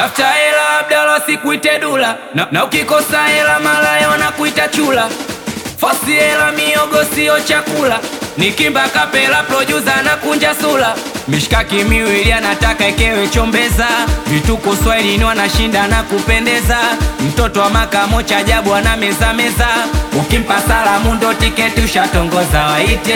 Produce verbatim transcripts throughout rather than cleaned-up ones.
Ukitafuta hela Abdalla sikuite dula, na, na ukikosa hela malaya wanakuita chula. Fosi hela miogo sio chakula, nikimba kapela producer na kunja sula. Mishkaki miwili anataka ikewe chombeza, vituko Swahili ni wanashinda na kupendeza. Mtoto wa makamo cha ajabu ana meza meza, ukimpa salamu ndo tiketi ushatongoza waite.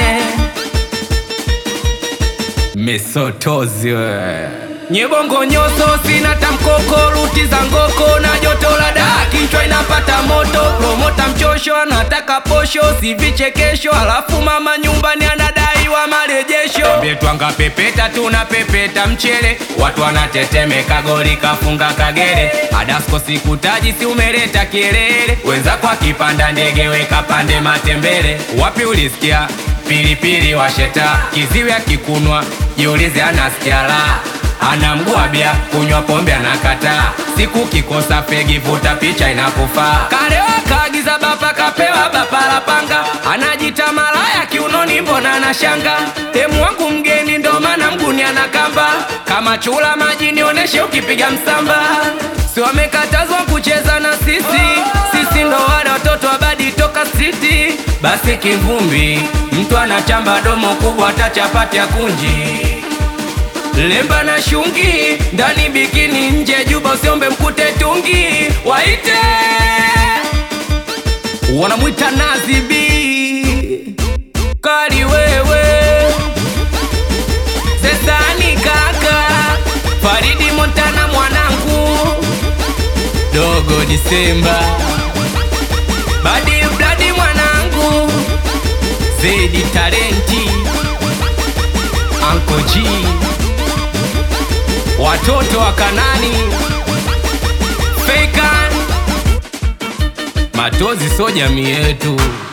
Mesotozi we Nyebongo nyoso sina tamkoko, ruti za ngoko na joto la daa kichwa inapata moto. Promota mchosho anataka posho, si vichekesho, alafu mama nyumbani anadai wa marejesho. Ambie twanga pepeta tunapepeta mchele, watu wanatetemeka goli kafunga Kagere. Adasko sikutaji si umeleta kelele, wenza kwa kipanda ndege weka pande matembele. Wapi ulisikia pilipili washeta, kiziwi akikunwa jiulize anasikia la. Anamguabia kunywa pombe anakata, siku kikosa fegi vuta picha inakufaa. Kalewa kagiza bapa kapewa bapa la panga, anajita malaya kiunoni mbona anashanga. Demu wangu mgeni ndo maana mguni anakamba, kama chula maji nioneshe ukipiga msamba. Si wamekatazwa kucheza na sisi, sisi ndo wale watoto wabadi toka city. Basi kivumbi mtu anachamba domo kubwa atachapati ya kunji. Lemba na shungi, ndani bikini nje juba usiombe mkute tungi. Waite wanamuita Nazi B Kali wewe Sesani kaka Faridi Montana mwanangu Dogo Disemba Badi Bladi mwanangu Zedi Talenti Uncle G watoto wa Kanani Fakan Matozi so jamii yetu.